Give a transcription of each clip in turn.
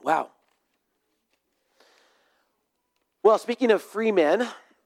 Wow. Well, speaking of free men,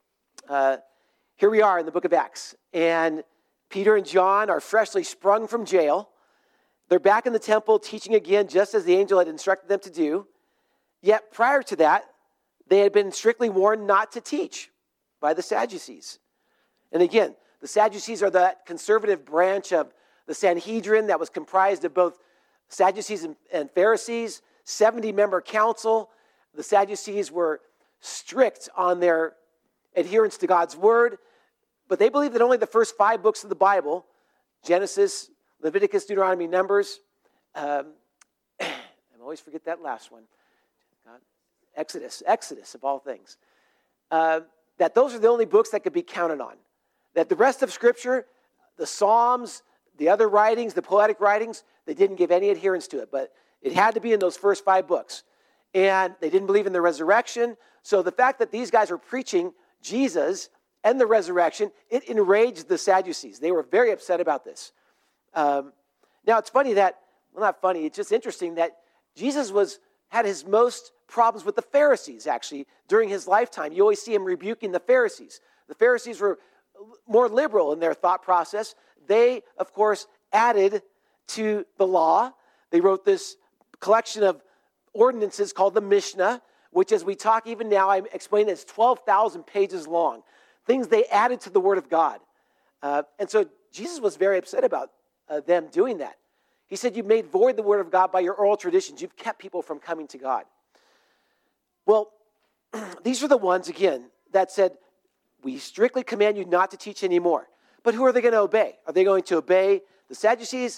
here we are in the book of Acts. And Peter and John are freshly sprung from jail. They're back in the temple teaching again, just as the angel had instructed them to do. Yet prior to that, they had been strictly warned not to teach by the Sadducees. And again, the Sadducees are that conservative branch of the Sanhedrin that was comprised of both Sadducees and Pharisees, 70-member council. The Sadducees were strict on their adherence to God's word, but they believed that only the first 5 books of the Bible, Genesis, Leviticus, Deuteronomy, Numbers, I always forget that last one, God, Exodus of all things, that those are the only books that could be counted on. That the rest of Scripture, the Psalms, the other writings, the poetic writings, they didn't give any adherence to it, but it had to be in those first 5 books. And they didn't believe in the resurrection, so the fact that these guys were preaching Jesus and the resurrection, it enraged the Sadducees. They were very upset about this. Now, it's funny that, well, not funny, it's just interesting that Jesus had his most problems with the Pharisees, actually, during his lifetime. You always see him rebuking the Pharisees. The Pharisees were more liberal in their thought process. They, of course, added to the law. They wrote this collection of ordinances called the Mishnah, which, as we talk even now, I explain it's 12,000 pages long. Things they added to the Word of God. And so Jesus was very upset about them doing that. He said, you've made void the Word of God by your oral traditions. You've kept people from coming to God. Well, these are the ones, again, that said, we strictly command you not to teach anymore. But who are they going to obey? Are they going to obey the Sadducees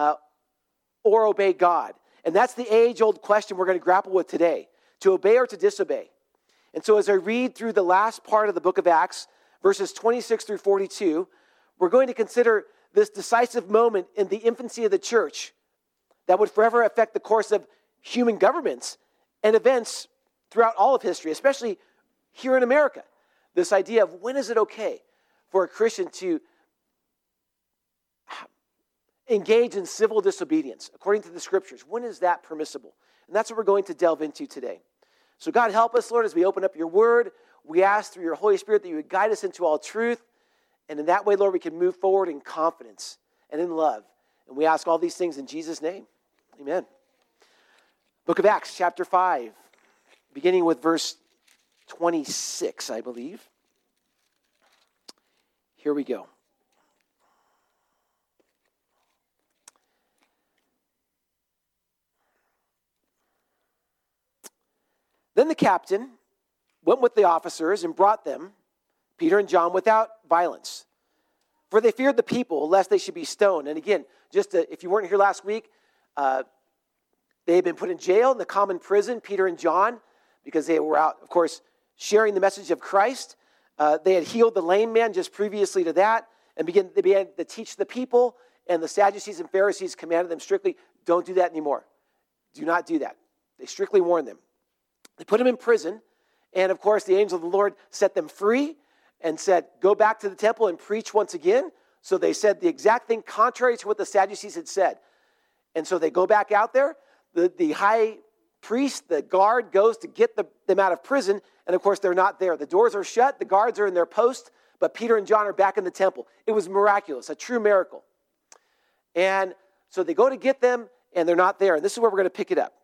or obey God? And that's the age-old question we're going to grapple with today, to obey or to disobey. And so as I read through the last part of the book of Acts, verses 26 through 42, we're going to consider this decisive moment in the infancy of the church that would forever affect the course of human governments and events throughout all of history, especially here in America. This idea of when is it okay for a Christian to engage in civil disobedience according to the Scriptures? When is that permissible? And that's what we're going to delve into today. So God, help us, Lord, as we open up your word. We ask through your Holy Spirit that you would guide us into all truth. And in that way, Lord, we can move forward in confidence and in love. And we ask all these things in Jesus' name. Amen. Book of Acts, chapter 5, beginning with verse 26, I believe. Here we go. Then the captain went with the officers and brought them, Peter and John, without violence. For they feared the people, lest they should be stoned. And again, if you weren't here last week, they had been put in jail in the common prison, Peter and John, because they were out, of course, sharing the message of Christ. They had healed the lame man just previously to that, and they began to teach the people, and the Sadducees and Pharisees commanded them strictly, don't do that anymore. Do not do that. They strictly warned them. They put them in prison, and of course, the angel of the Lord set them free and said, go back to the temple and preach once again. So they said the exact thing contrary to what the Sadducees had said. And so they go back out there. The high priest, the guard, goes to get them out of prison, and of course, they're not there. The doors are shut, the guards are in their post, but Peter and John are back in the temple. It was miraculous, a true miracle. And so they go to get them, and they're not there. And this is where we're going to pick it up.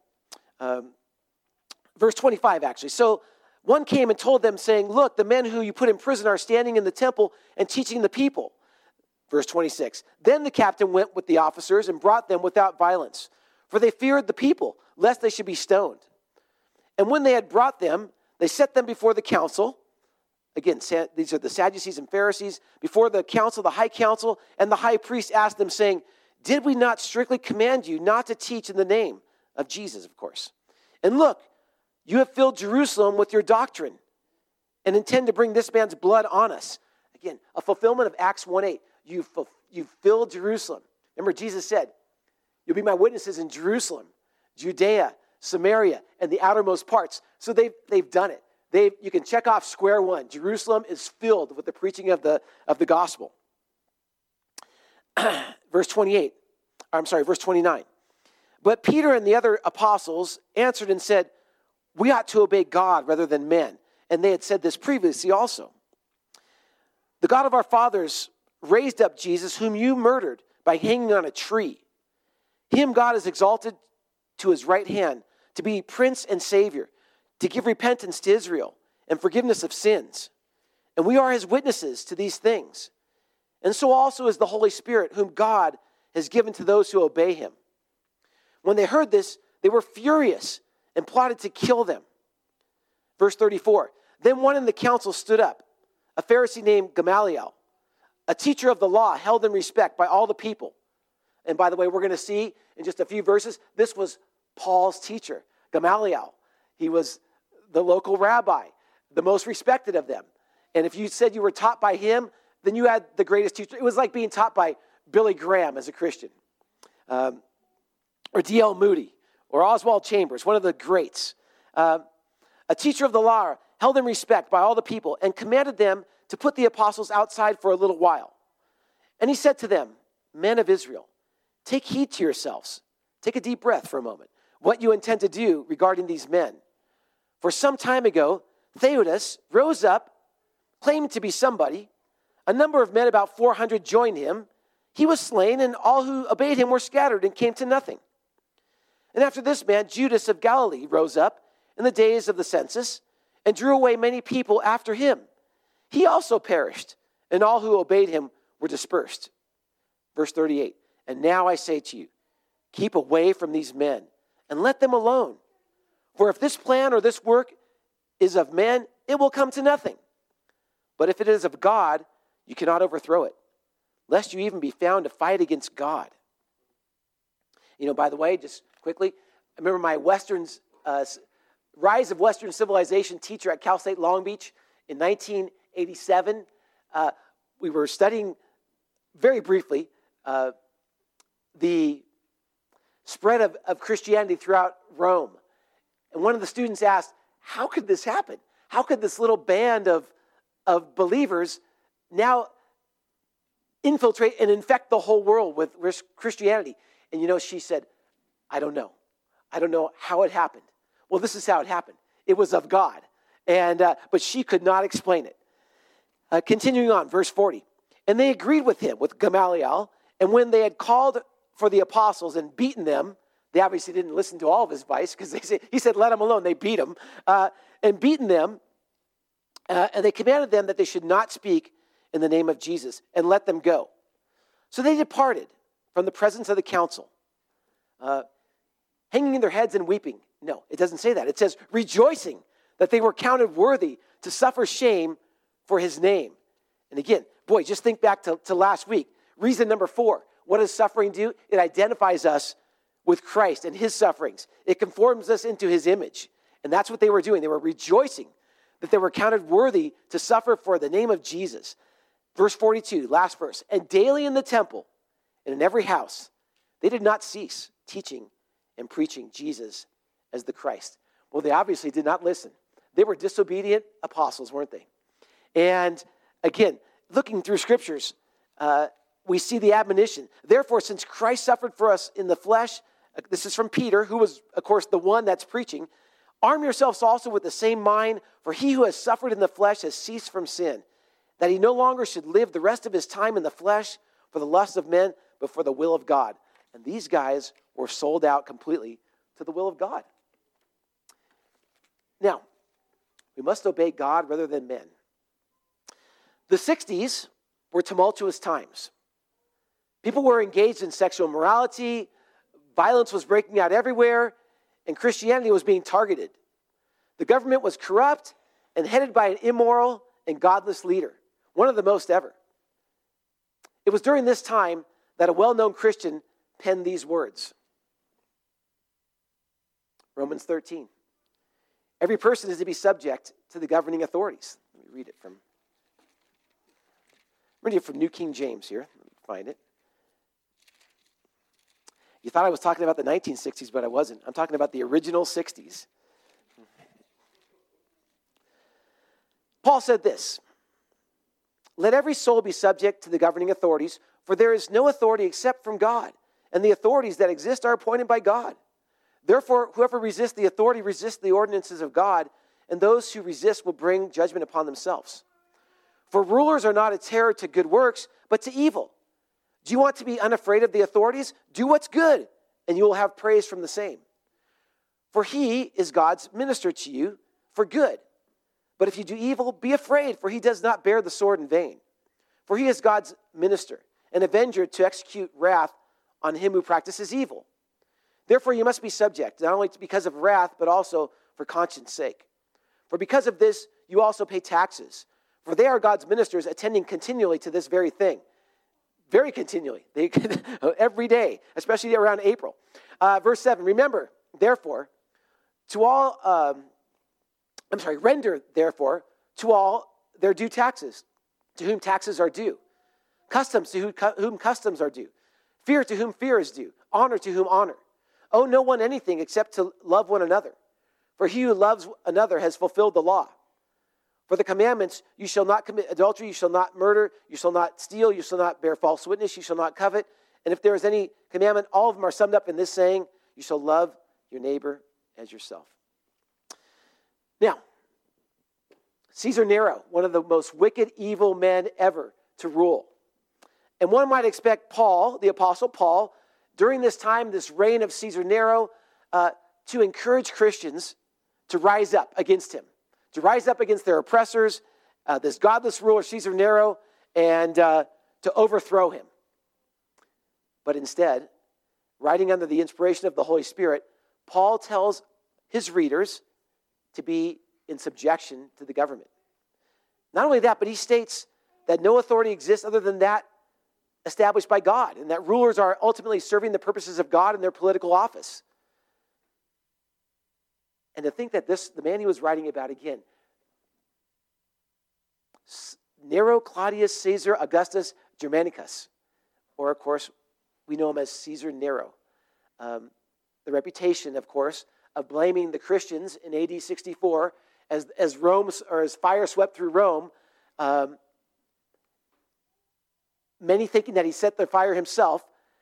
Verse 25, actually. So one came and told them, saying, look, the men who you put in prison are standing in the temple and teaching the people. Verse 26. Then the captain went with the officers and brought them without violence, for they feared the people, lest they should be stoned. And when they had brought them, they set them before the council. Again, these are the Sadducees and Pharisees. Before the council, the high council, and the high priest asked them, saying, did we not strictly command you not to teach in the name of Jesus, of course? And look, you have filled Jerusalem with your doctrine and intend to bring this man's blood on us. Again, a fulfillment of Acts 1:8. You've filled Jerusalem. Remember, Jesus said, you'll be my witnesses in Jerusalem, Judea, Samaria, and the outermost parts. So they've done it. You can check off square one. Jerusalem is filled with the preaching of the gospel. Verse 29. But Peter and the other apostles answered and said, we ought to obey God rather than men. And they had said this previously also. The God of our fathers raised up Jesus, whom you murdered by hanging on a tree. Him God has exalted to his right hand to be Prince and Savior, to give repentance to Israel and forgiveness of sins. And we are his witnesses to these things. And so also is the Holy Spirit, whom God has given to those who obey him. When they heard this, they were furious and plotted to kill them. Verse 34, then one in the council stood up, a Pharisee named Gamaliel, a teacher of the law held in respect by all the people. And by the way, we're going to see in just a few verses, this was Paul's teacher, Gamaliel. He was the local rabbi, the most respected of them. And if you said you were taught by him, then you had the greatest teacher. It was like being taught by Billy Graham as a Christian, or D.L. Moody, or Oswald Chambers, one of the greats. A teacher of the law held in respect by all the people and commanded them to put the apostles outside for a little while. And he said to them, men of Israel, take heed to yourselves. Take a deep breath for a moment. What you intend to do regarding these men. For some time ago, Theudas rose up, claiming to be somebody. A number of men, about 400, joined him. He was slain, and all who obeyed him were scattered and came to nothing. And after this man, Judas of Galilee rose up in the days of the census and drew away many people after him. He also perished, and all who obeyed him were dispersed. Verse 38, and now I say to you, keep away from these men and let them alone. For if this plan or this work is of men, it will come to nothing. But if it is of God, you cannot overthrow it, lest you even be found to fight against God. By the way, just quickly, I remember my Rise of Western Civilization teacher at Cal State Long Beach in 1987. We were studying very briefly the spread of Christianity throughout Rome. And one of the students asked, how could this happen? How could this little band of believers now infiltrate and infect the whole world with Christianity? And she said, I don't know. I don't know how it happened. Well, this is how it happened. It was of God. But she could not explain it. Continuing on, verse 40. And they agreed with him, with Gamaliel, and when they had called for the apostles and beaten them, they obviously didn't listen to all of his advice, because he said, let them alone. They beat him, and beaten them, and they commanded them that they should not speak in the name of Jesus, and let them go. So they departed from the presence of the council, hanging their heads and weeping. No, it doesn't say that. It says, rejoicing that they were counted worthy to suffer shame for his name. And again, boy, just think back to last week. Reason number 4, what does suffering do? It identifies us with Christ and his sufferings. It conforms us into his image. And that's what they were doing. They were rejoicing that they were counted worthy to suffer for the name of Jesus. Verse 42, last verse. And daily in the temple and in every house, they did not cease teaching and preaching Jesus as the Christ. Well, they obviously did not listen. They were disobedient apostles, weren't they? And again, looking through scriptures, we see the admonition. Therefore, since Christ suffered for us in the flesh, this is from Peter, who was, of course, the one that's preaching, arm yourselves also with the same mind, for he who has suffered in the flesh has ceased from sin, that he no longer should live the rest of his time in the flesh for the lust of men, but for the will of God. And these guys were sold out completely to the will of God. Now, we must obey God rather than men. The 60s were tumultuous times. People were engaged in sexual immorality, violence was breaking out everywhere, and Christianity was being targeted. The government was corrupt and headed by an immoral and godless leader, one of the most ever. It was during this time that a well-known Christian penned these words. Romans 13. Every person is to be subject to the governing authorities. Let me read it from New King James here. Let me find it. You thought I was talking about the 1960s, but I wasn't. I'm talking about the original 60s. Paul said this, let every soul be subject to the governing authorities, for there is no authority except from God, and the authorities that exist are appointed by God. Therefore, whoever resists the authority resists the ordinances of God, and those who resist will bring judgment upon themselves. For rulers are not a terror to good works, but to evil. Do you want to be unafraid of the authorities? Do what's good, and you will have praise from the same. For he is God's minister to you for good. But if you do evil, be afraid, for he does not bear the sword in vain. For he is God's minister, an avenger to execute wrath on him who practices evil. Therefore you must be subject, not only because of wrath, but also for conscience sake. For because of this, you also pay taxes. For they are God's ministers, attending continually to this very thing. Very continually. Every day, especially around April. Verse 7, remember, therefore, render, therefore, to all their due taxes, to whom taxes are due. Customs to whom customs are due. Fear to whom fear is due. Honor to whom honor. Owe no one anything except to love one another. For he who loves another has fulfilled the law. For the commandments, you shall not commit adultery, you shall not murder, you shall not steal, you shall not bear false witness, you shall not covet. And if there is any commandment, all of them are summed up in this saying, you shall love your neighbor as yourself. Now, Caesar Nero, one of the most wicked, evil men ever to rule. And one might expect Paul, the Apostle Paul, during this time, this reign of Caesar Nero, to encourage Christians to rise up against him, to rise up against their oppressors, this godless ruler, Caesar Nero, and to overthrow him. But instead, writing under the inspiration of the Holy Spirit, Paul tells his readers to be in subjection to the government. Not only that, but he states that no authority exists other than that established by God, and that rulers are ultimately serving the purposes of God in their political office. And to think that the man he was writing about again, Nero Claudius Caesar Augustus Germanicus, or of course, we know him as Caesar Nero. The reputation, of course, of blaming the Christians in AD 64 as fire swept through Rome, many thinking that he set the fire himself,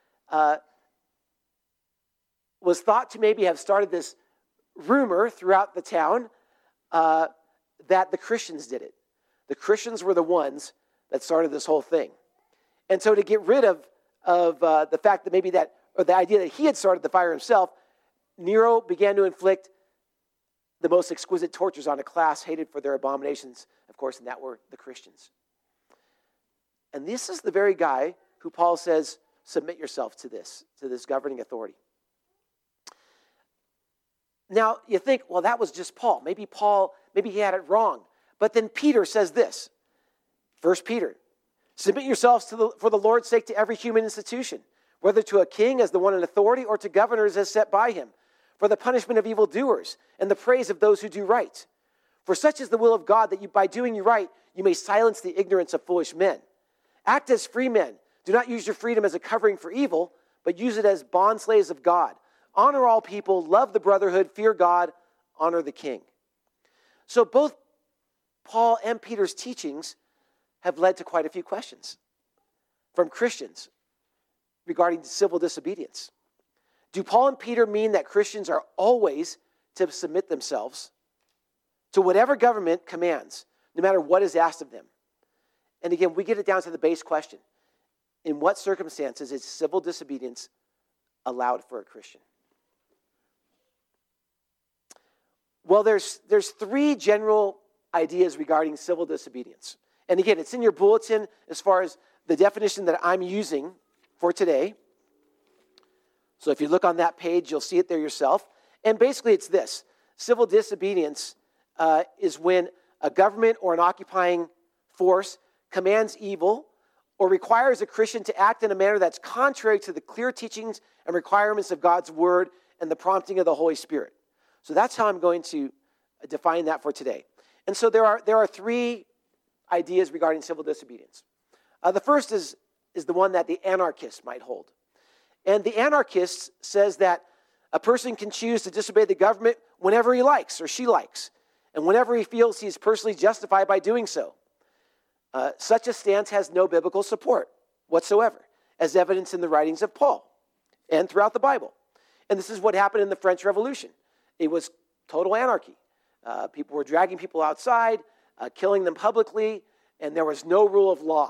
was thought to maybe have started this rumor throughout the town that the Christians did it. The Christians were the ones that started this whole thing. And so to get rid of the fact that maybe that, or the idea that he had started the fire himself, Nero began to inflict the most exquisite tortures on a class hated for their abominations, of course, and that were the Christians. And this is the very guy who Paul says, submit yourself to this governing authority. Now, you think, well, that was just Paul. Maybe he had it wrong. But then Peter says this, 1 Peter, submit yourselves for the Lord's sake to every human institution, whether to a king as the one in authority or to governors as set by him, for the punishment of evildoers and the praise of those who do right. For such is the will of God, that by doing right, you may silence the ignorance of foolish men. Act as free men. Do not use your freedom as a covering for evil, but use it as bondslaves of God. Honor all people, love the brotherhood, fear God, honor the king. So both Paul and Peter's teachings have led to quite a few questions from Christians regarding civil disobedience. Do Paul and Peter mean that Christians are always to submit themselves to whatever government commands, no matter what is asked of them? And again, we get it down to the base question. In what circumstances is civil disobedience allowed for a Christian? Well, there's three general ideas regarding civil disobedience. And again, it's in your bulletin as far as the definition that I'm using for today. So if you look on that page, you'll see it there yourself. And basically it's this. Civil disobedience is when a government or an occupying force commands evil or requires a Christian to act in a manner that's contrary to the clear teachings and requirements of God's word and the prompting of the Holy Spirit. So that's how I'm going to define that for today. And so there are three ideas regarding civil disobedience. The first is the one that the anarchist might hold. And the anarchist says that a person can choose to disobey the government whenever he likes or she likes, and whenever he feels he is personally justified by doing so. Such a stance has no biblical support whatsoever, as evidenced in the writings of Paul. and throughout the Bible. And this is what happened in the French Revolution. It was total anarchy. People were dragging people outside, killing them publicly, and there was no rule of law.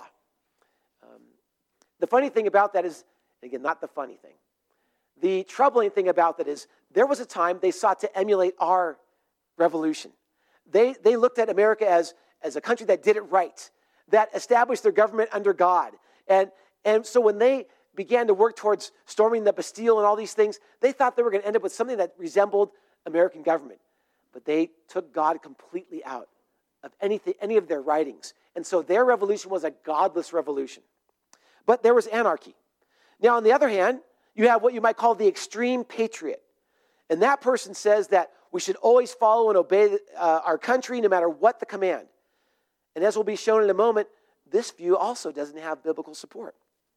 The funny thing about that is, again, not the funny thing. The troubling thing about that is there was a time they sought to emulate our revolution. They looked at America as a country that did it right, that established their government under God. And so when they began to work towards storming the Bastille and all these things, they thought they were going to end up with something that resembled American government. But they took God completely out of any of their writings. And so their revolution was a godless revolution. But there was anarchy. Now, on the other hand, you have what you might call the extreme patriot. And that person says that we should always follow and obey our country no matter what the command. And as will be shown in a moment, this view also doesn't have biblical support.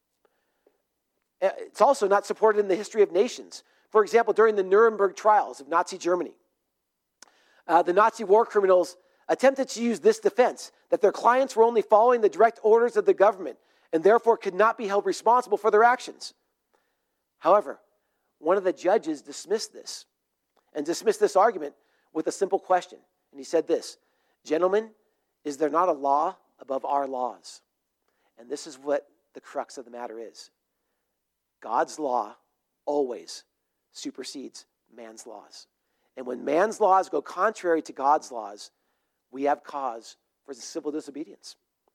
It's also not supported in the history of nations. For example, during the Nuremberg trials of Nazi Germany, the Nazi war criminals attempted to use this defense, that their clients were only following the direct orders of the government and therefore could not be held responsible for their actions. However, one of the judges dismissed this argument with a simple question. And he said this, "Gentlemen, is there not a law above our laws?" And this is what the crux of the matter is. God's law always supersedes man's laws. And when man's laws go contrary to God's laws, we have cause for civil disobedience.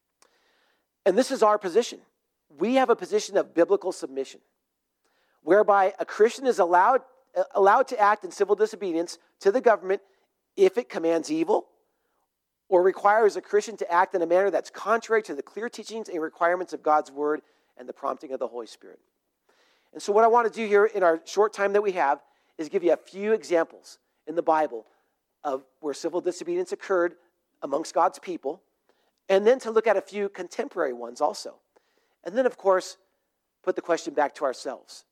And this is our position. We have a position of biblical submission, whereby a Christian is allowed to act in civil disobedience to the government if it commands evil or requires a Christian to act in a manner that's contrary to the clear teachings and requirements of God's word and the prompting of the Holy Spirit. And so what I want to do here in our short time that we have is give you a few examples in the Bible of where civil disobedience occurred amongst God's people, and then to look at a few contemporary ones also. And then, of course, put the question back to ourselves.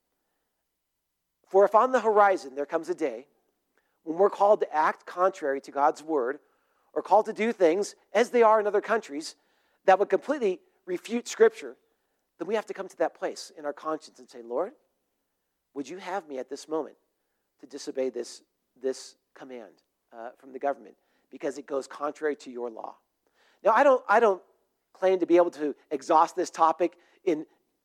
For if on the horizon there comes a day when we're called to act contrary to God's word, or called to do things as they are in other countries that would completely refute Scripture, then we have to come to that place in our conscience and say, Lord, would you have me at this moment to disobey this command from the government because it goes contrary to your law? Now, I don't claim to be able to exhaust this topic in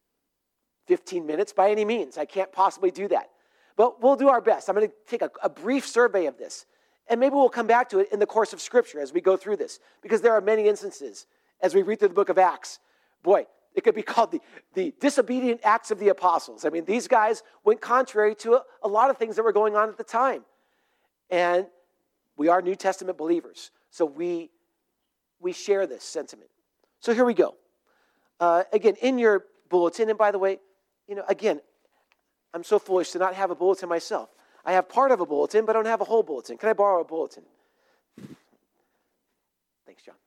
15 minutes by any means. I can't possibly do that. But we'll do our best. I'm going to take a brief survey of this. And maybe we'll come back to it in the course of Scripture as we go through this. Because there are many instances as we read through the book of Acts. Boy, it could be called the disobedient acts of the apostles. I mean, these guys went contrary to a lot of things that were going on at the time. And we are New Testament believers. So we share this sentiment. So here we go. Again, in your bulletin, and by the way, again, I'm so foolish to not have a bulletin myself. I have part of a bulletin, but I don't have a whole bulletin. Can I borrow a bulletin? Thanks, John.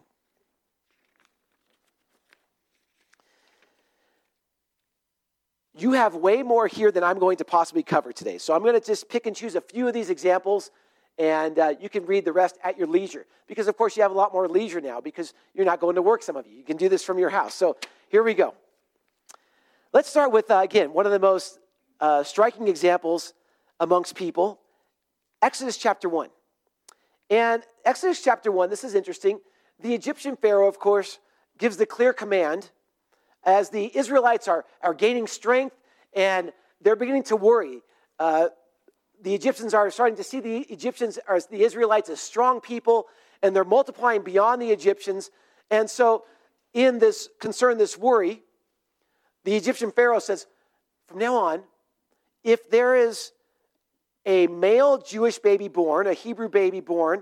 You have way more here than I'm going to possibly cover today. So I'm going to just pick and choose a few of these examples, and you can read the rest at your leisure. Because, of course, you have a lot more leisure now because you're not going to work, some of you. You can do this from your house. So here we go. Let's start with, again, one of the most striking examples amongst people, Exodus chapter 1. And Exodus chapter 1, this is interesting. The Egyptian Pharaoh, of course, gives the clear command as the Israelites are gaining strength and they're beginning to worry. The Egyptians are starting to see the Israelites as strong people, and they're multiplying beyond the Egyptians. And so in this concern, this worry, the Egyptian Pharaoh says, from now on, if there is a male Jewish baby born, a Hebrew baby born,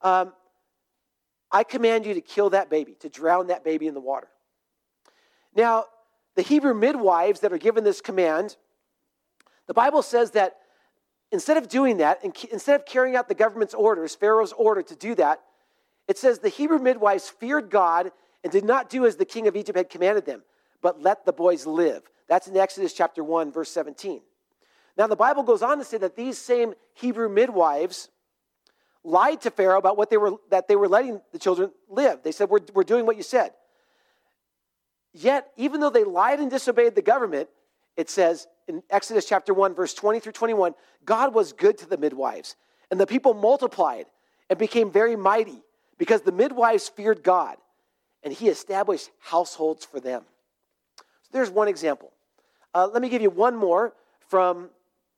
I command you to kill that baby, to drown that baby in the water. Now, the Hebrew midwives that are given this command, the Bible says that instead of doing that, instead of carrying out the government's orders, Pharaoh's order to do that, it says the Hebrew midwives feared God and did not do as the king of Egypt had commanded them, but let the boys live. That's in Exodus chapter 1, verse 17. Now, the Bible goes on to say that these same Hebrew midwives lied to Pharaoh about that they were letting the children live. They said, we're doing what you said. Yet, even though they lied and disobeyed the government, it says in Exodus chapter 1, verse 20 through 21, God was good to the midwives, and the people multiplied and became very mighty because the midwives feared God, and he established households for them. So there's one example. Let me give you one more from,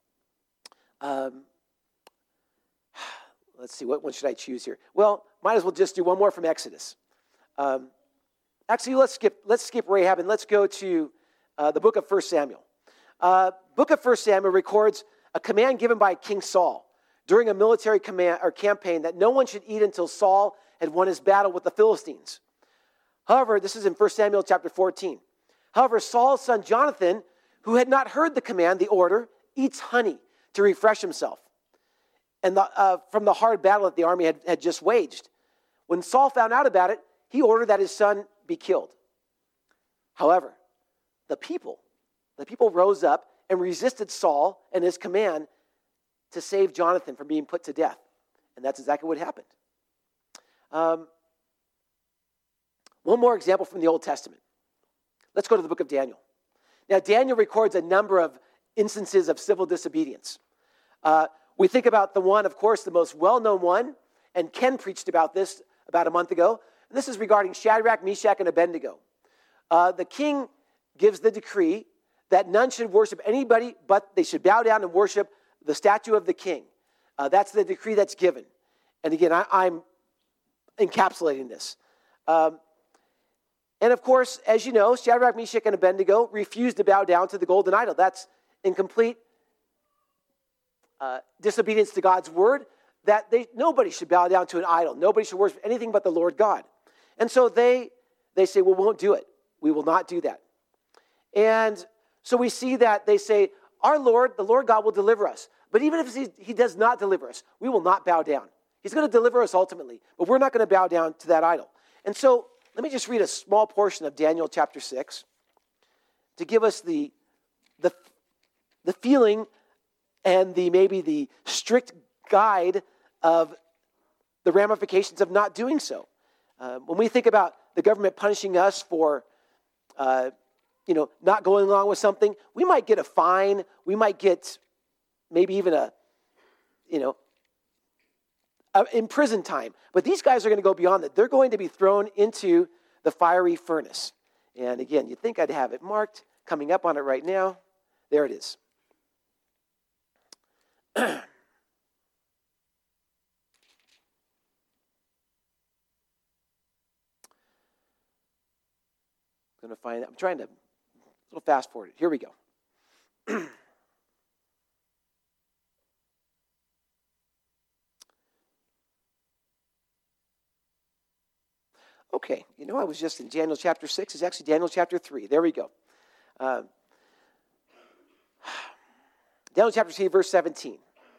let's see, what one should I choose here? Well, might as well just do one more from Exodus. Actually, let's skip Rahab and let's go to the book of 1 Samuel. Book of 1 Samuel records a command given by King Saul during a military campaign that no one should eat until Saul had won his battle with the Philistines. However, this is in 1 Samuel chapter 14. However, Saul's son Jonathan, who had not heard the command, the order, eats honey to refresh himself and from the hard battle that the army had just waged. When Saul found out about it, he ordered that his son be killed. However, the people rose up and resisted Saul and his command to save Jonathan from being put to death. And that's exactly what happened. One more example from the Old Testament. Let's go to the book of Daniel. Now, Daniel records a number of instances of civil disobedience. We think about the one, of course, the most well-known one, and Ken preached about this about a month ago. And this is regarding Shadrach, Meshach, and Abednego. The king gives the decree that none should worship anybody, but they should bow down and worship the statue of the king. That's the decree that's given. And again, I'm encapsulating this. And of course, as you know, Shadrach, Meshach, and Abednego refused to bow down to the golden idol. That's in complete disobedience to God's word, that nobody should bow down to an idol. Nobody should worship anything but the Lord God. And so they say, well, we won't do it. We will not do that. And so we see that they say, our Lord, the Lord God will deliver us. But even if he does not deliver us, we will not bow down. He's going to deliver us ultimately, but we're not going to bow down to that idol. And so let me just read a small portion of Daniel chapter 6 to give us the feeling and maybe the strict guide of the ramifications of not doing so. When we think about the government punishing us for not going along with something, we might get a fine. We might get maybe even in prison time. But these guys are going to go beyond that. They're going to be thrown into the fiery furnace. And again, you'd think I'd have it marked, coming up on it right now. There it is. I'm trying to little fast forward it. Here we go. Okay, I was just in Daniel chapter 6. It's actually Daniel chapter 3. There we go. Daniel chapter 3, verse 17.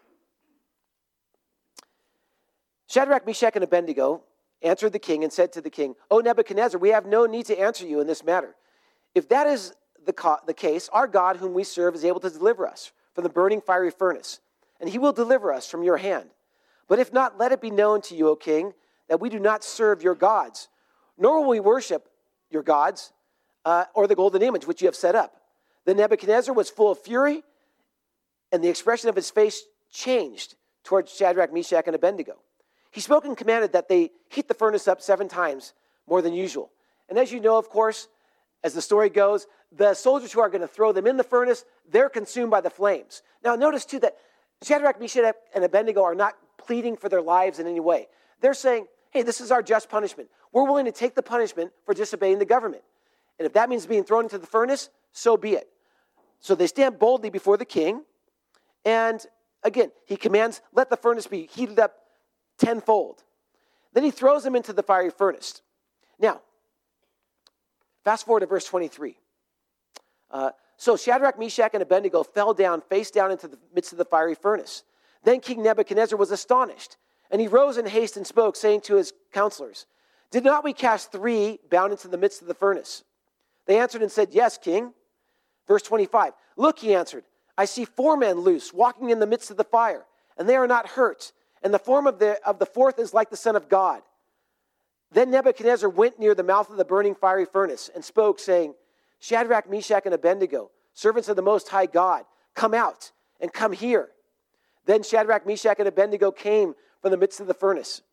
Shadrach, Meshach, and Abednego answered the king and said to the king, O Nebuchadnezzar, we have no need to answer you in this matter. If that is the case, our God whom we serve is able to deliver us from the burning fiery furnace, and he will deliver us from your hand. But if not, let it be known to you, O king, that we do not serve your gods, nor will we worship your gods or the golden image which you have set up. Then Nebuchadnezzar was full of fury, and the expression of his face changed towards Shadrach, Meshach, and Abednego. He spoke and commanded that they heat the furnace up 7 times more than usual. And as you know, of course, as the story goes, the soldiers who are going to throw them in the furnace, they're consumed by the flames. Now, notice too that Shadrach, Meshach, and Abednego are not pleading for their lives in any way. They're saying, hey, this is our just punishment. We're willing to take the punishment for disobeying the government. And if that means being thrown into the furnace, so be it. So they stand boldly before the king. And again, he commands, let the furnace be heated up tenfold. Then he throws them into the fiery furnace. Now, fast forward to verse 23. So Shadrach, Meshach, and Abednego fell down, face down into the midst of the fiery furnace. Then King Nebuchadnezzar was astonished, and he rose in haste and spoke, saying to his counselors, did not we cast 3 bound into the midst of the furnace? They answered and said, yes, king. Verse 25, look, he answered, I see 4 men loose, walking in the midst of the fire, and they are not hurt, and the form of the 4th is like the Son of God. Then Nebuchadnezzar went near the mouth of the burning fiery furnace and spoke, saying, Shadrach, Meshach, and Abednego, servants of the Most High God, come out and come here." Then Shadrach, Meshach, and Abednego came from the midst of the furnace.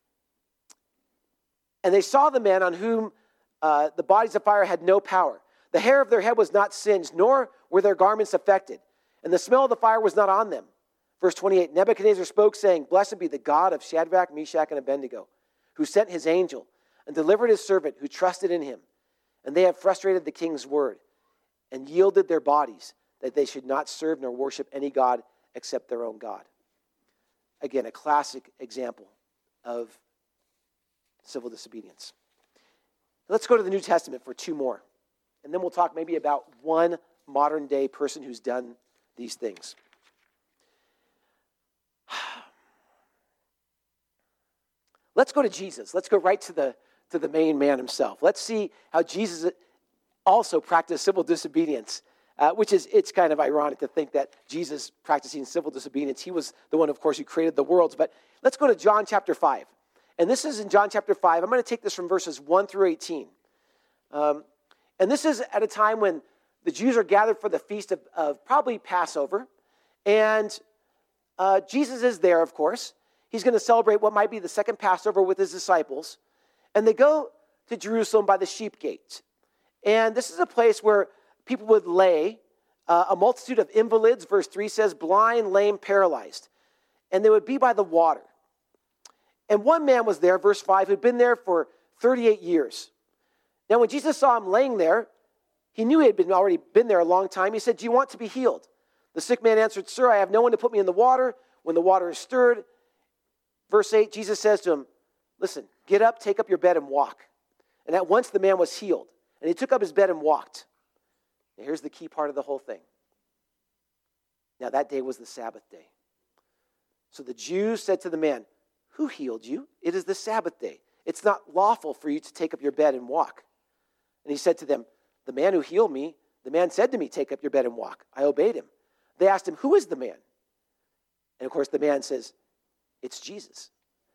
And they saw the men on whom the bodies of fire had no power. The hair of their head was not singed, nor were their garments affected. And the smell of the fire was not on them. Verse 28, Nebuchadnezzar spoke, saying, "Blessed be the God of Shadrach, Meshach, and Abednego, who sent his angel and delivered his servant who trusted in him. And they have frustrated the king's word and yielded their bodies, that they should not serve nor worship any god except their own God." Again, a classic example of civil disobedience. Let's go to the New Testament for two more. And then we'll talk maybe about one modern day person who's done these things. Let's go to Jesus. Let's go right to the main man himself. Let's see how Jesus also practiced civil disobedience, which is, it's kind of ironic to think that Jesus practicing civil disobedience, he was the one, of course, who created the worlds. But let's go to John chapter 5. And this is in John chapter 5. I'm going to take this from verses 1 through 18. And this is at a time when the Jews are gathered for the feast of probably Passover. And Jesus is there, of course. He's going to celebrate what might be the second Passover with his disciples. And they go to Jerusalem by the sheep gate. And this is a place where people would lay a multitude of invalids, verse 3 says, blind, lame, paralyzed. And they would be by the water. And one man was there, verse 5, who'd been there for 38 years. Now, when Jesus saw him laying there, he knew he had already been there a long time. He said, "Do you want to be healed?" The sick man answered, "Sir, I have no one to put me in the water when the water is stirred." Verse 8, Jesus says to him, "Listen, get up, take up your bed and walk." And at once the man was healed. And he took up his bed and walked. Now, here's the key part of the whole thing. Now, that day was the Sabbath day. So the Jews said to the man, "Who healed you? It is the Sabbath day. It's not lawful for you to take up your bed and walk." And he said to them, "The man who healed me, the man said to me, 'Take up your bed and walk.' I obeyed him." They asked him, "Who is the man?" And of course, the man says, "It's Jesus."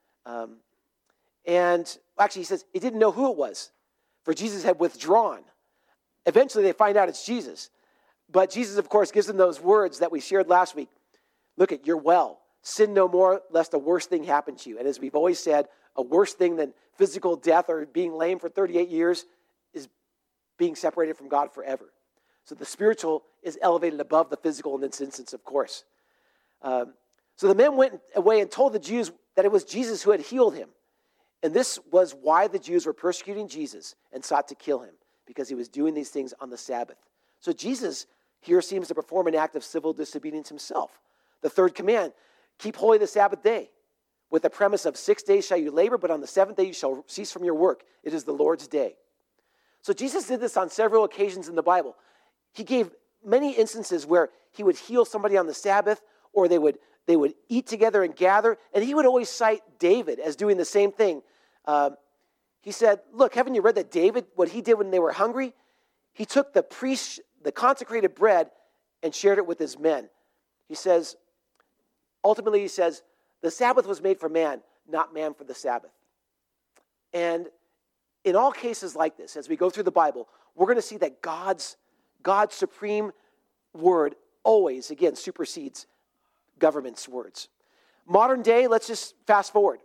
And actually, he says he didn't know who it was, for Jesus had withdrawn. Eventually, they find out it's Jesus. But Jesus, of course, gives them those words that we shared last week. "Look, you're well. Sin no more, lest a worse thing happen to you." And as we've always said, a worse thing than physical death or being lame for 38 years is being separated from God forever. So the spiritual is elevated above the physical in this instance, of course. So the men went away and told the Jews that it was Jesus who had healed him. And this was why the Jews were persecuting Jesus and sought to kill him, because he was doing these things on the Sabbath. So Jesus here seems to perform an act of civil disobedience himself. The third command, keep holy the Sabbath day, with the premise of 6 days shall you labor, but on the seventh day you shall cease from your work. It is the Lord's day. So Jesus did this on several occasions in the Bible. He gave many instances where he would heal somebody on the Sabbath, or they would eat together and gather, and he would always cite David as doing the same thing. He said, "Look, haven't you read that David, what he did when they were hungry? He took the consecrated bread and shared it with his men." He says, ultimately he says, the Sabbath was made for man, not man for the Sabbath. And in all cases like this, as we go through the Bible, we're going to see that God's supreme word always, again, supersedes government's words. Modern day, let's just fast forward.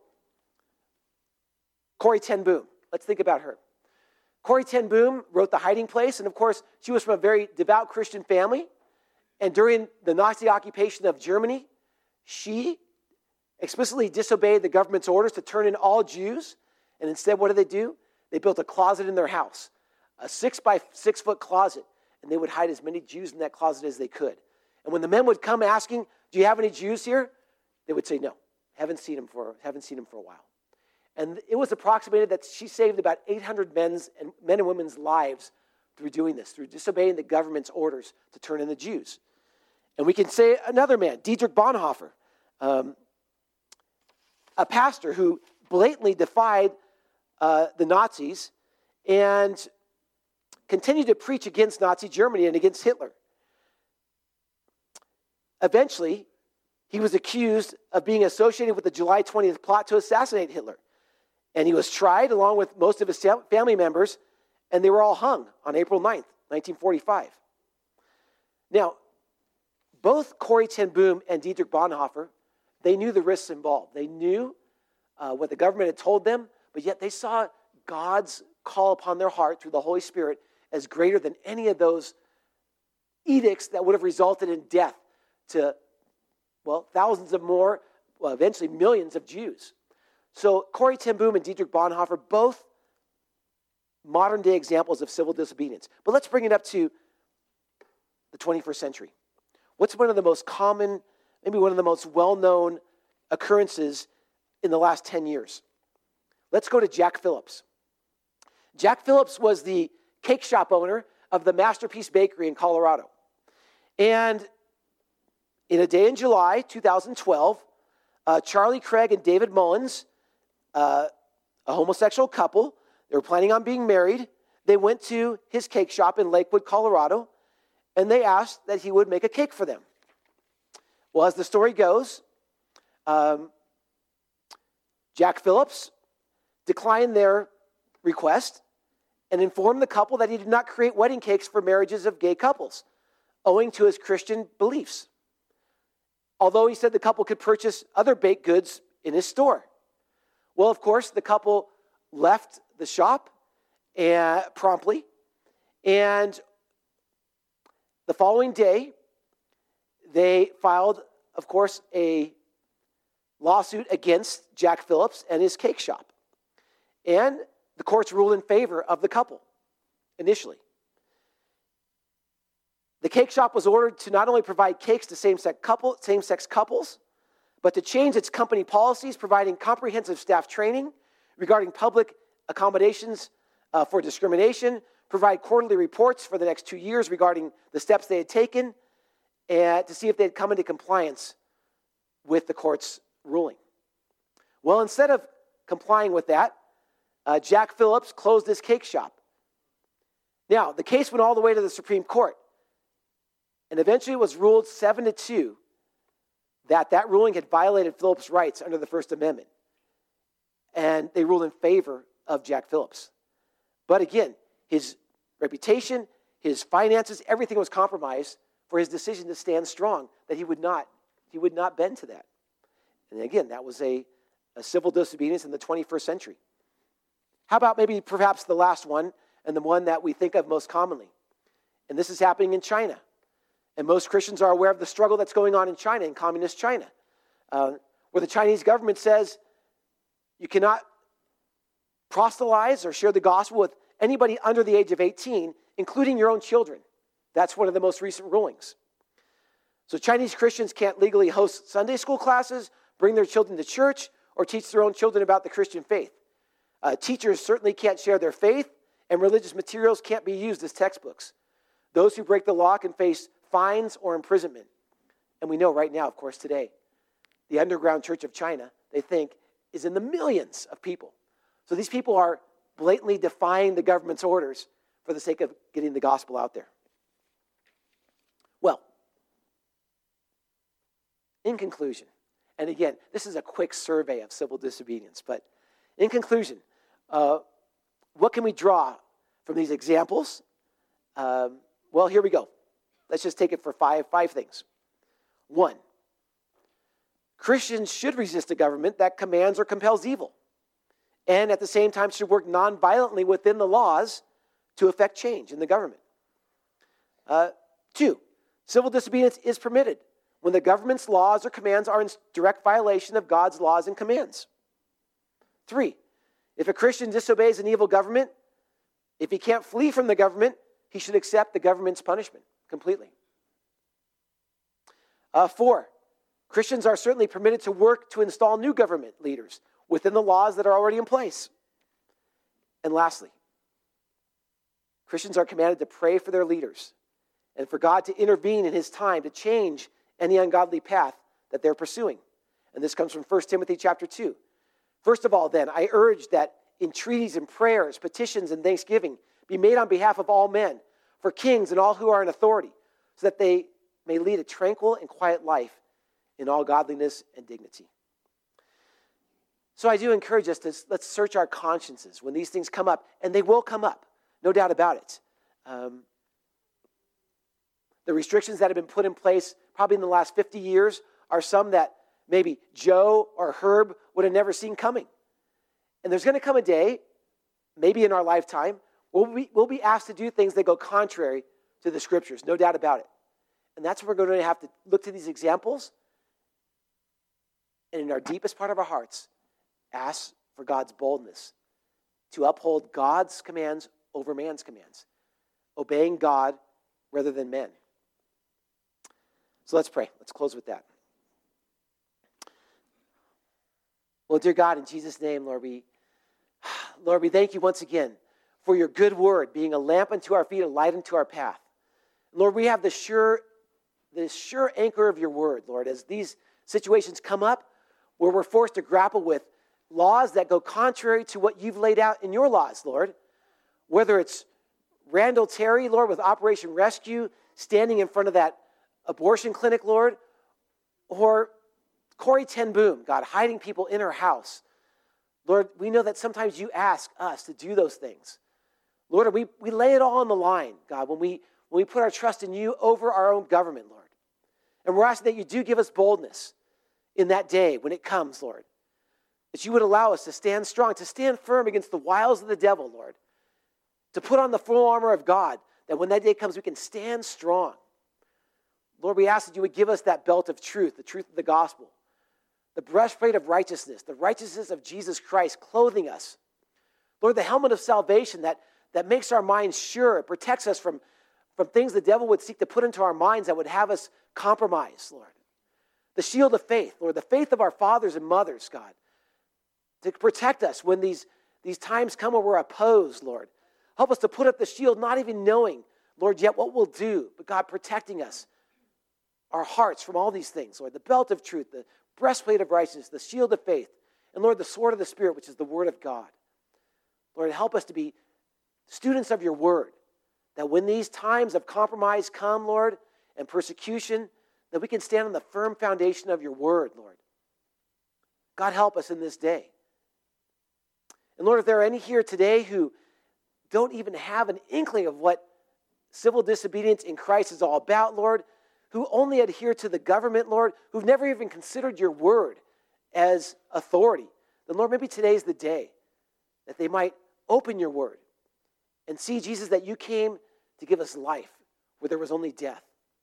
Corrie ten Boom. Let's think about her. Corrie ten Boom wrote The Hiding Place, and of course, she was from a very devout Christian family. And during the Nazi occupation of Germany, she explicitly disobeyed the government's orders to turn in all Jews. And instead, what did they do? They built a closet in their house, a 6 by 6 foot closet, and they would hide as many Jews in that closet as they could. And when the men would come asking, "Do you have any Jews here?" they would say, "No, haven't seen them for a while." And it was approximated that she saved about 800 men and women's lives through doing this, through disobeying the government's orders to turn in the Jews. And we can say another man, Dietrich Bonhoeffer, a pastor who blatantly defied the Nazis and continued to preach against Nazi Germany and against Hitler. Eventually, he was accused of being associated with the July 20th plot to assassinate Hitler. And he was tried along with most of his family members, and they were all hung on April 9th, 1945. Now, both Corrie ten Boom and Dietrich Bonhoeffer, they knew the risks involved. They knew what the government had told them, but yet they saw God's call upon their heart through the Holy Spirit as greater than any of those edicts that would have resulted in death to, thousands of more, eventually millions of Jews. So Corrie ten Boom and Dietrich Bonhoeffer, both modern day examples of civil disobedience. But let's bring it up to the 21st century. What's one of the most common, maybe one of the most well-known occurrences in the last 10 years? Let's go to Jack Phillips. Jack Phillips was the cake shop owner of the Masterpiece Bakery in Colorado. And in a day in July 2012, Charlie Craig and David Mullins, a homosexual couple, they were planning on being married. They went to his cake shop in Lakewood, Colorado, and they asked that he would make a cake for them. Well, as the story goes, Jack Phillips declined their request and informed the couple that he did not create wedding cakes for marriages of gay couples, owing to his Christian beliefs. Although he said the couple could purchase other baked goods in his store. Well, of course, the couple left the shop promptly, and the following day, they filed, of course, a lawsuit against Jack Phillips and his cake shop. And the courts ruled in favor of the couple initially. The cake shop was ordered to not only provide cakes to same-sex couples, but to change its company policies, providing comprehensive staff training regarding public accommodations for discrimination, provide quarterly reports for the next 2 years regarding the steps they had taken, and to see if they had come into compliance with the court's ruling. Well, instead of complying with that, Jack Phillips closed his cake shop. Now, the case went all the way to the Supreme Court, and eventually it was ruled 7-2 that ruling had violated Phillips' rights under the First Amendment. And they ruled in favor of Jack Phillips. But again, his reputation, his finances, everything was compromised for his decision to stand strong, that he would not bend to that. And again, that was a civil disobedience in the 21st century. How about maybe perhaps the last one, and the one that we think of most commonly? And this is happening in China. And most Christians are aware of the struggle that's going on in China, in communist China, where the Chinese government says you cannot proselytize or share the gospel with anybody under the age of 18, including your own children. That's one of the most recent rulings. So Chinese Christians can't legally host Sunday school classes, bring their children to church, or teach their own children about the Christian faith. Teachers certainly can't share their faith, and religious materials can't be used as textbooks. Those who break the law can face fines or imprisonment. And we know right now, of course, today, the underground church of China, they think, is in the millions of people. So these people are blatantly defying the government's orders for the sake of getting the gospel out there. Well, in conclusion, and again, this is a quick survey of civil disobedience, but in conclusion, what can we draw from these examples? Well, here we go. Let's just take it for five things. 1, Christians should resist a government that commands or compels evil, and at the same time should work non-violently within the laws to effect change in the government. 2, civil disobedience is permitted when the government's laws or commands are in direct violation of God's laws and commands. 3, if a Christian disobeys an evil government, if he can't flee from the government, he should accept the government's punishment completely. 4, Christians are certainly permitted to work to install new government leaders within the laws that are already in place. And lastly, Christians are commanded to pray for their leaders and for God to intervene in his time to change any ungodly path that they're pursuing. And this comes from 1 Timothy chapter 2. First of all, then, I urge that entreaties and prayers, petitions and thanksgiving be made on behalf of all men, for kings and all who are in authority, so that they may lead a tranquil and quiet life in all godliness and dignity. So I do encourage us to let's search our consciences when these things come up, and they will come up, no doubt about it. The restrictions that have been put in place probably in the last 50 years are some that maybe Joe or Herb would have never seen coming. And there's going to come a day, maybe in our lifetime, we'll be asked to do things that go contrary to the scriptures, no doubt about it. And that's where we're going to have to look to these examples and in our deepest part of our hearts, ask for God's boldness to uphold God's commands over man's commands, obeying God rather than men. So let's pray. Let's close with that. Well, dear God, in Jesus' name, Lord, we thank you once again for your good word being a lamp unto our feet, a light unto our path. Lord, we have the sure anchor of your word, Lord, as these situations come up where we're forced to grapple with laws that go contrary to what you've laid out in your laws, Lord. Whether it's Randall Terry, Lord, with Operation Rescue, standing in front of that abortion clinic, Lord, or Corrie ten Boom, God, hiding people in her house. Lord, we know that sometimes you ask us to do those things. Lord, we lay it all on the line, God, when we put our trust in you over our own government, Lord. And we're asking that you do give us boldness in that day when it comes, Lord. That you would allow us to stand strong, to stand firm against the wiles of the devil, Lord. To put on the full armor of God, that when that day comes, we can stand strong. Lord, we ask that you would give us that belt of truth, the truth of the gospel. The breastplate of righteousness, the righteousness of Jesus Christ clothing us. Lord, the helmet of salvation that makes our minds sure, it protects us from things the devil would seek to put into our minds that would have us compromise, Lord. The shield of faith, Lord, the faith of our fathers and mothers, God, to protect us when these times come where we're opposed, Lord. Help us to put up the shield, not even knowing, Lord, yet what we'll do, but God protecting us, our hearts from all these things, Lord. The belt of truth, the breastplate of righteousness, the shield of faith, and Lord, the sword of the Spirit, which is the word of God. Lord, help us to be students of your word, that when these times of compromise come, Lord, and persecution, that we can stand on the firm foundation of your word, Lord. God, help us in this day. And Lord, if there are any here today who don't even have an inkling of what civil disobedience in Christ is all about, Lord, who only adhere to the government, Lord, who've never even considered your word as authority, then Lord, maybe today's the day that they might open your word and see, Jesus, that you came to give us life where there was only death.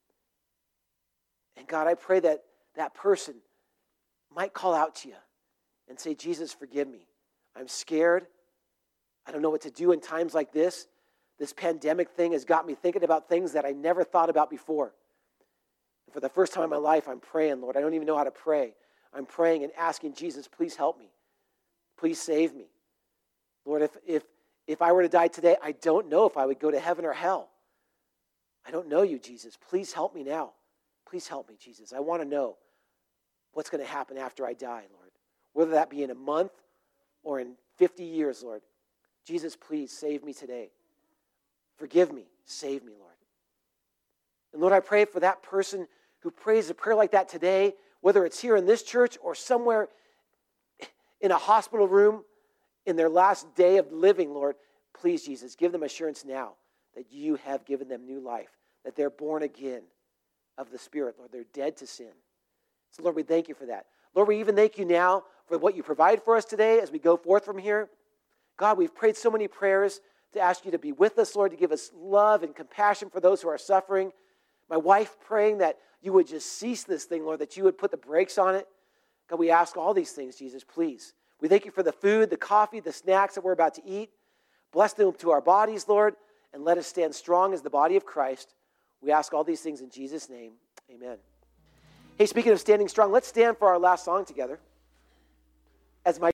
And God, I pray that that person might call out to you and say, Jesus, forgive me. I'm scared. I don't know what to do in times like this. This pandemic thing has got me thinking about things that I never thought about before. And for the first time in my life, I'm praying, Lord. I don't even know how to pray. I'm praying and asking Jesus, please help me. Please save me. Lord, if I were to die today, I don't know if I would go to heaven or hell. I don't know you, Jesus. Please help me now. Please help me, Jesus. I want to know what's going to happen after I die, Lord. Whether that be in a month or in 50 years, Lord. Jesus, please save me today. Forgive me. Save me, Lord. And Lord, I pray for that person who prays a prayer like that today, whether it's here in this church or somewhere in a hospital room in their last day of living, Lord. Please, Jesus, give them assurance now that you have given them new life, that they're born again of the Spirit, Lord. They're dead to sin. So, Lord, we thank you for that. Lord, we even thank you now for what you provide for us today as we go forth from here. God, we've prayed so many prayers to ask you to be with us, Lord, to give us love and compassion for those who are suffering. My wife praying that you would just cease this thing, Lord, that you would put the brakes on it. God, we ask all these things, Jesus, please. We thank you for the food, the coffee, the snacks that we're about to eat. Bless them to our bodies, Lord, and let us stand strong as the body of Christ. We ask all these things in Jesus' name. Amen. Hey, speaking of standing strong, let's stand for our last song together. As my